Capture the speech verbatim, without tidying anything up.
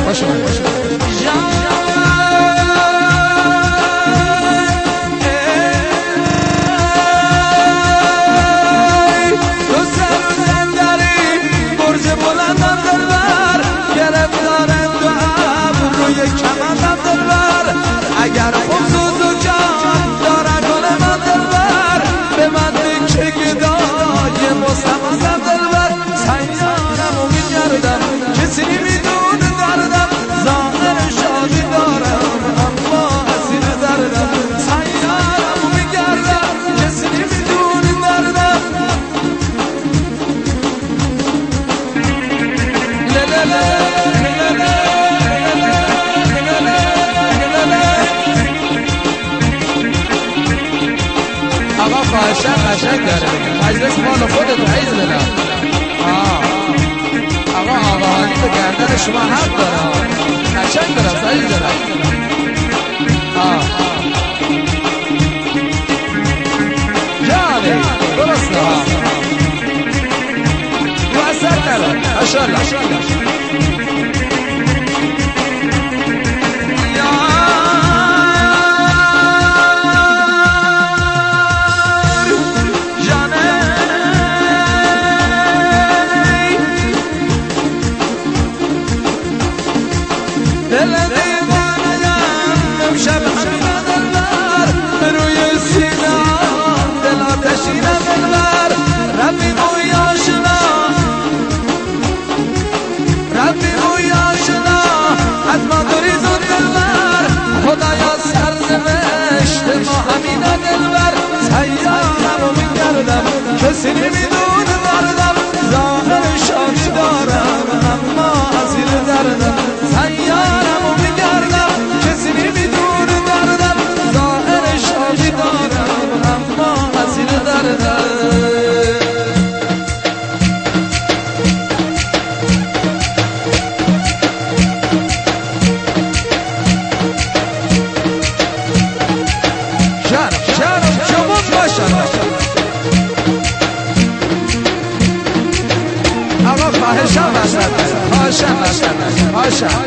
خوش اومدید. اگر خود و جان داره گل من دلبر به من بکشه گدای مستمزم دلبر سیارم و میگردم کسی میدونه دردم ظاهر شادی دارم اما اسیر دردم سیارم و میگردم کسی میدونه دردم للله خواهشن قشنگ داره مجلس مال خودت عیز بدم. آقا آقاهانی به گردن شما حق داره قشنگ داره عیز داره. جانه درسته ها رو اثر داره ماشاءالله. کسی نمیدونه دردم ظاهر شادی دارم اما اسیر دردم سیارم و میگردم کسی نمیدونه دردم ظاهر شادی دارم اما اسیر دردم جانم جانم جمون باشم. خواهشم باشد خواهشم باشد خواهشم